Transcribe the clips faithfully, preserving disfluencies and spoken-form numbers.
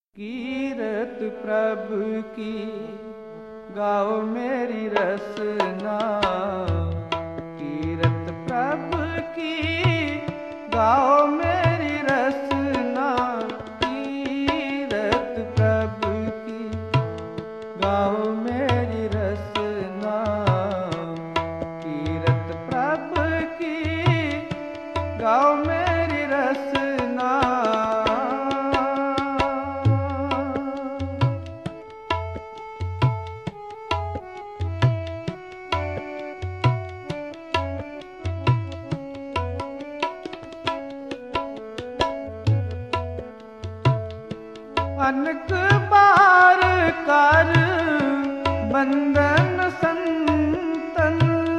कीरत प्रभु की गाओ मेरी रसना। कीरत प्रभु की गाओ मेरी रसना। कीरत प्रभु की गाओ मेरी रसना। कीरत प्रभु की गाओ मेरी रसना। अनक बार कर बंधन संतन।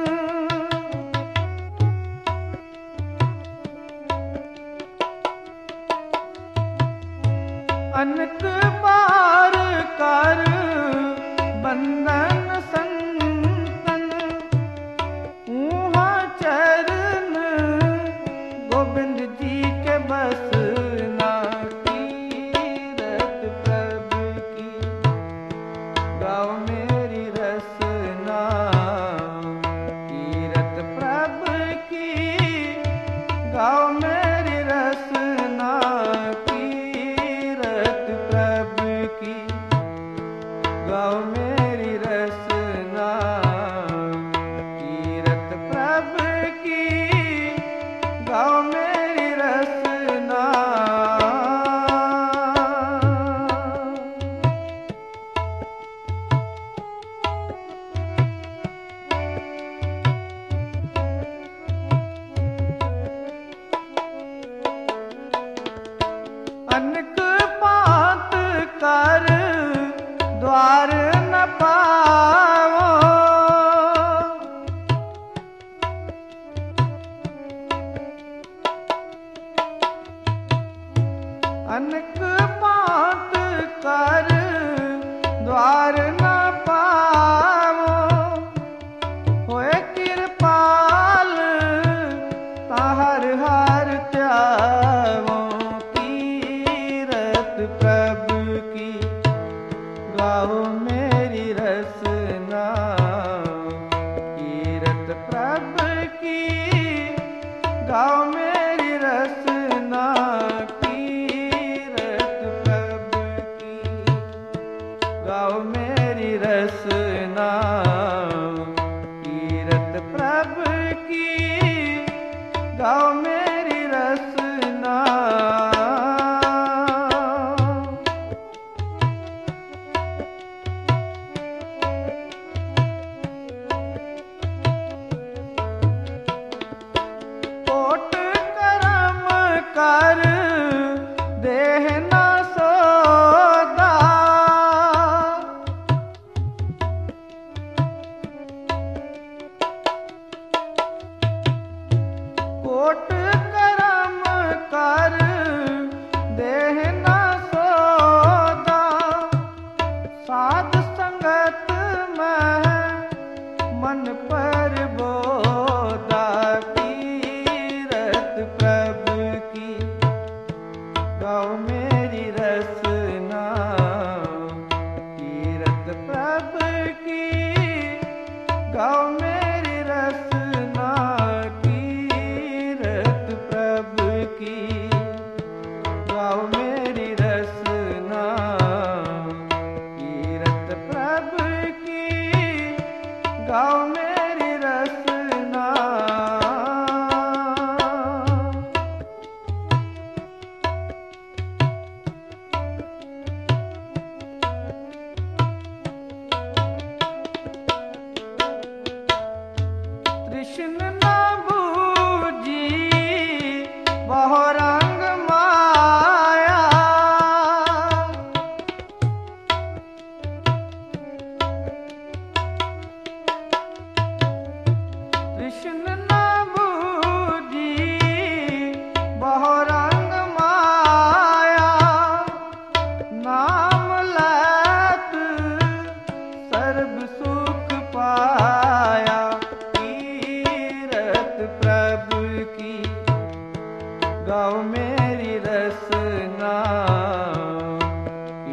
अनक बार कर बंधन संतन। ऊहा चरण गोविंद जी के बसना। गाओ मेरी रसना। कीरत प्रभु की गाओ मेरी रसना। कीरत प्रभु की गाओ मेरी रसना। कीरत प्रभु की गाओ मेरी रसना। अनक पात कर द्वार न पावो। अनक पात कर द्वार न पावो। होए कृपाल ताहर हार त्यावो। प्रभु की गाओ मेरी रसना। कीरत प्रभु की गाओ मेरी रसना। कीरत प्रभु की गाओ मेरी रसना। कीरत प्रभु की गाओ मेरी रसना। कर देह ना सोदा। कोट करम कर देह ना सोदा। साध संगत में मन पर बोधा। कीरत प्रभु की गाओ मेरी रसना। कीरत प्रभु की गाओ मेरी रसना। कीरत प्रभु की गाओ मेरी रसना। कीरत प्रभु की गाओ मेरी रसना। कृष्ण ना बूझी बहु रंग माया। कृष्ण ना बूझी बहु रंग माया। नाम लैत सर्व सुख पाया। प्रभु की गाओ मेरी रसना।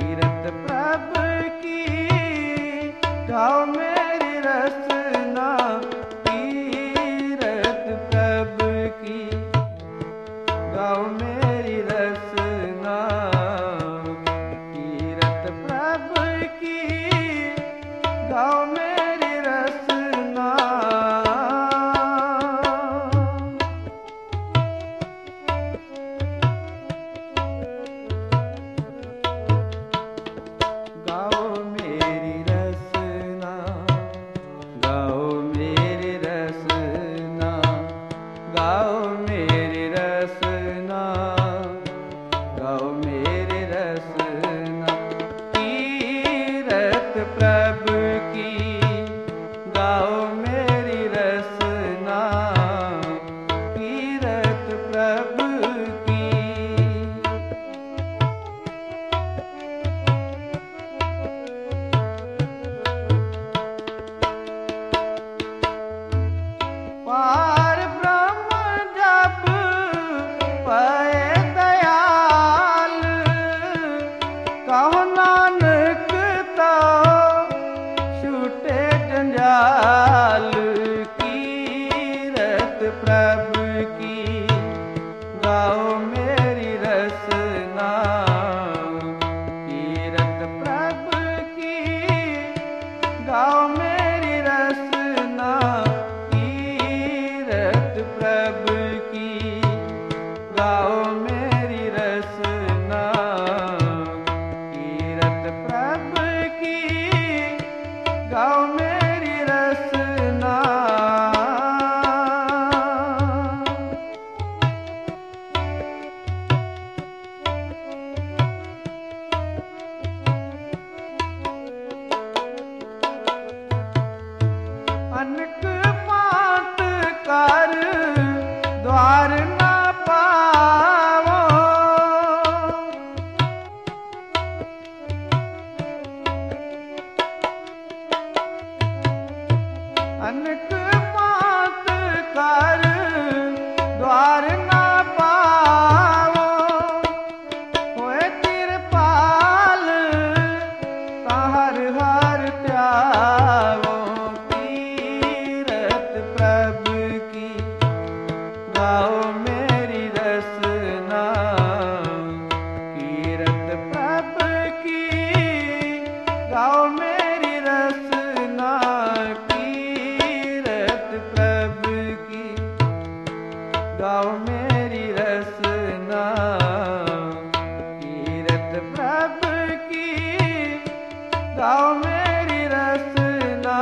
गाओ मेरी रसना।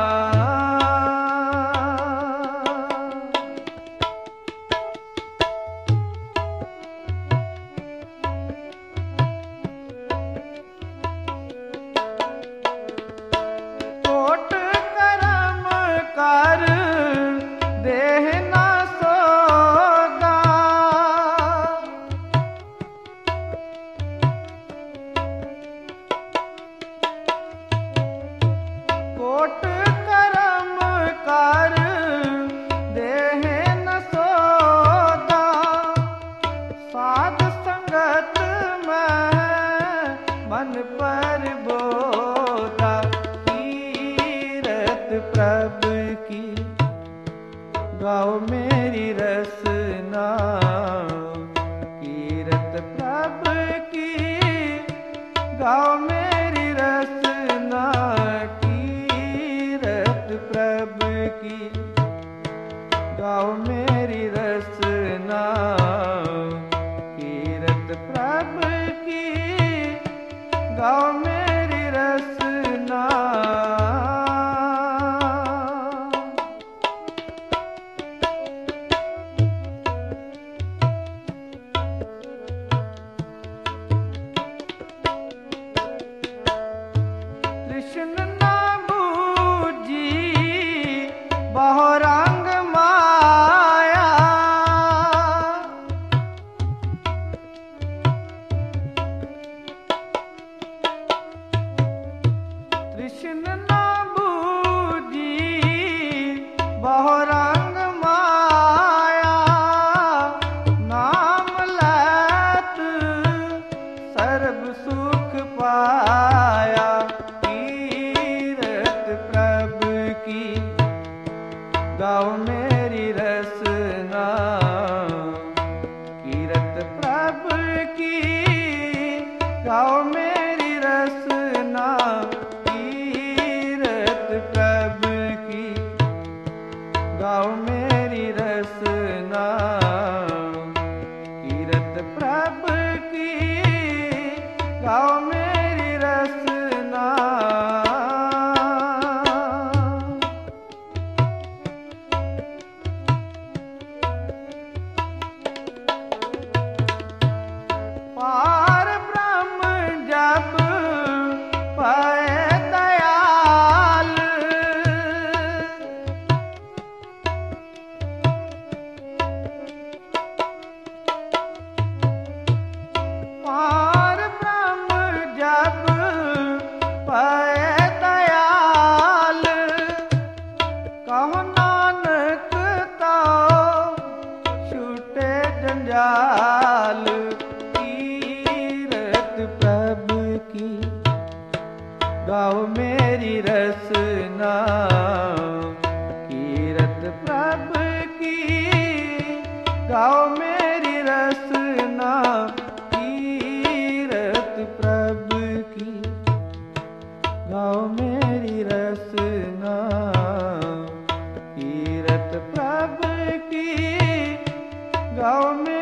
कोट करम कर देह ना सोगा, कोट करम कर देह न सोदा, साध संगत में मन पर बोधा। कीरत प्रभु की गाओ मेरी रसना, कीरत प्रभु की गाओ मेरी रसना, कीरत प्रभु की गाओ मेरी रसना, कीरत प्रभु की गाओ मेरी रसना। कृष्ण ना बूझी बहुरंग माया, कृष्ण ना बूझी बहुरंग माया, नाम लैत सर्व सुख पाया। कीरत प्रभु की गाओ मेरी रसना, कीरत प्रभु की गाओ मेरी रसना, कीरत प्रभु की गाओ मेरी रसना, कीरत प्रभु की गाओ मेरी रसना। पार ब्रह्म जब पाए दयाल, पार ब्रह्म जब पाए दयाल, कहो नानक ताऊ छूटे जंजाल। कीरत प्रभु की गाओ मेरी रसना, कीरत प्रभु की गाओ मेरी रसना, कीरत प्रभु की गाओ मेरी रसना, कीरत प्रभु की गाओ